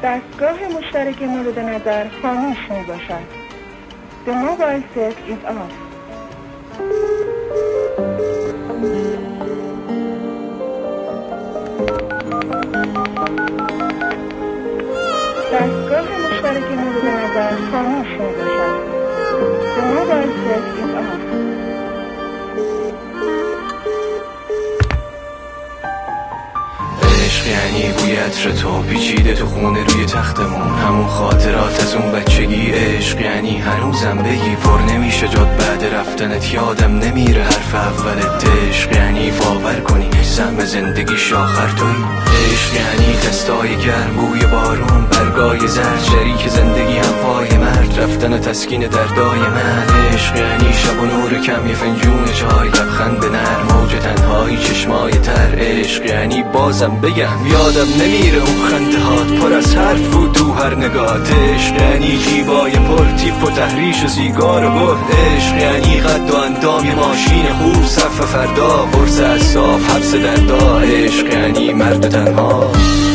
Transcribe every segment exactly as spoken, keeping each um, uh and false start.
دستگاه مشترک مورد نظر خاموش می باشد. The mobile set is off. دستگاه مشترک مورد نظر خاموش می باشد. The mobile set is off. عشق یعنی بوی عطر تو پیچیده تو خونه روی تختمون، همون خاطرات از اون بچگی. عشق یعنی هنوزم بگی پر نمیشه جد بعد رفتنت، یادم نمیره حرف اولت. عشق یعنی باور کنی سهم زندگیش آخر توی. عشق یعنی تستای گرم، بوی بارون، برگای زرد، شریک زندگی هم پای مرد، رفتن و تسکین دردای من. عشق یعنی شب و نور کم، یه فنجون چای، لبخند نرم، موج تنهایی، چشمای تر. عشق یعنی بازم بگم یادم نمیره اون خنده هات پر از حرف بود تو هر نگات. عشق یعنی جیبای پر تیپ و تحریش و سیگار و گل. عشق یعنی قد و اندام یه ماشین خوب، صرف فردا، برس اعصاب، حبس دردا. عشق یعنی مرد تنها.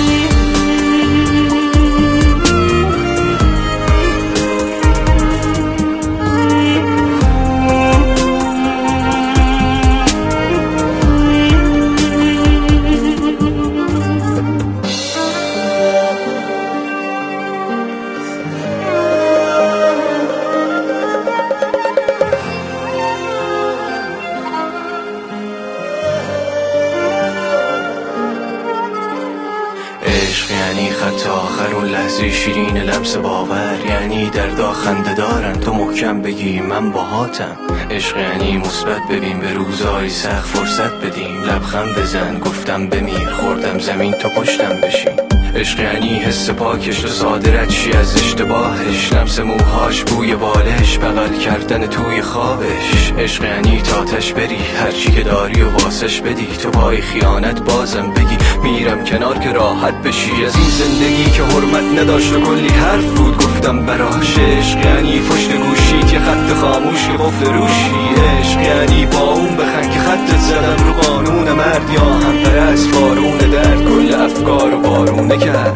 عشق یعنی خط آخر اون لحظه شیرین لمس باور، یعنی دردا خنده دارن تو محکم بگی من باهاتم. عشق یعنی مثبت ببین به روزای سخت فرصت بدیم، لبخند بزن گفتم بمیر، خوردم زمین تا پشتم بشین. عشق یعنی حس پاکش تو صادرت چی از اشتباهش، لمس موهاش، بوی بالش، بغل کردن توی خوابش. عشق یعنی تاتش بری هرچی که داری و واسش بدی، تو پای خیانت بازم بگی میرم کنار که راحت بشی از این زندگی که حرمت نداشت و کلی حرف بود گفتم براش. عشق یعنی پشت گوشیت یه خط خاموش که قفل روشی. عشق یعنی با اون بخن که خطت زدم رو قانون مرد، یا هم پرست بارون درد کل افکار و بارونه کرد.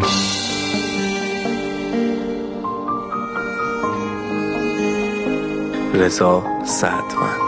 رضا سعدمند.